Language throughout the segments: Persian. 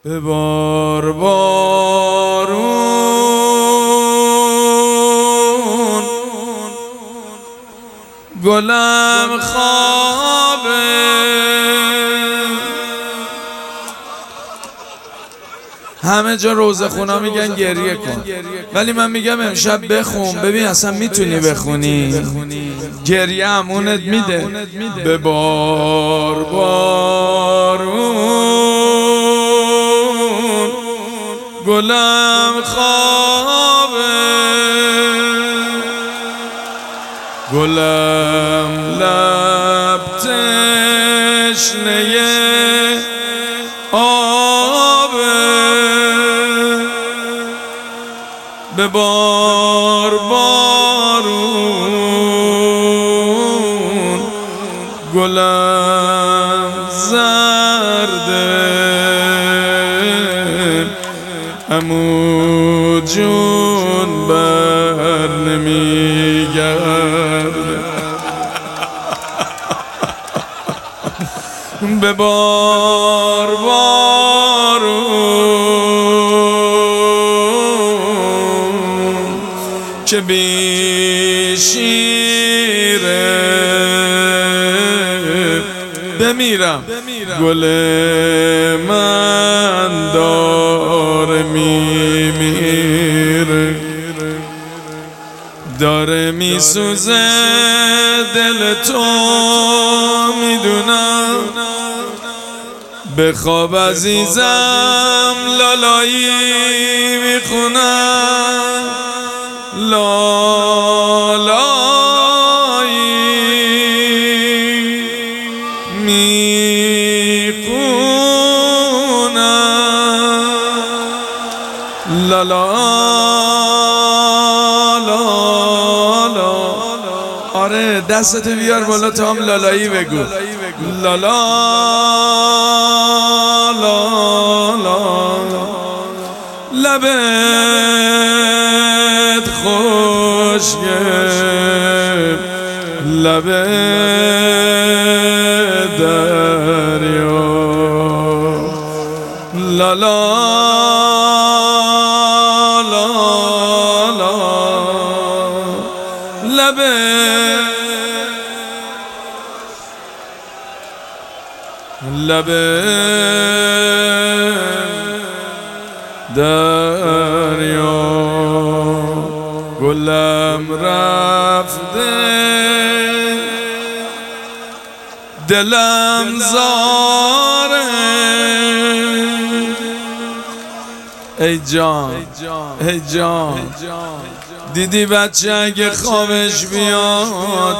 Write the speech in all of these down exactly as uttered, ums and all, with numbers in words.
به بار بارون گلم خوابه، همه جا روزه خونا میگن گریه کن، ولی من میگم امشب بخون ببین اصلا میتونی بخونی، گریه همونت میده. به بار بارون گلم خوابه، گلم لب تشنه آبه. به بار بارون گلم زرده، عمو جون بر نمیگرده. به بار بارون که بی شیره بمیرم، گل من داره میمیره، داره میسوزه دل تو میدونم. بخواب عزیزم لالایی میخونم، لالایی میخونم، لالا لالا. آره دستتو بیار بالا تا هم لالایی بگو، لالا لبت خوشگل، لبت دریا، لا لا لا لا لبت لبت دریا. گلم رفته دلم زاره، ای جان ای جان دیدی بچه اگه خوابش بیاد،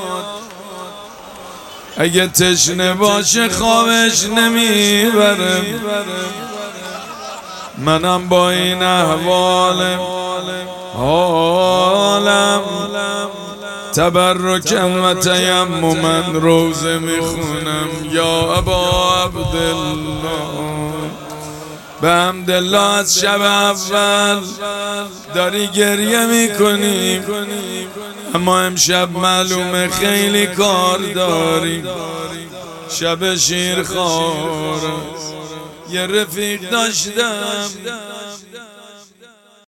اگه تشنه باشه خوابش نمیبره. منم با این احوالم حالم تبرکم و تیمما روزه میخونم. یا ابا عبدالله به حمدالله از شب اول داری گریه میکنی، اما امشب معلومه خیلی کار داری. شب شیرخواره یه رفیق داشتم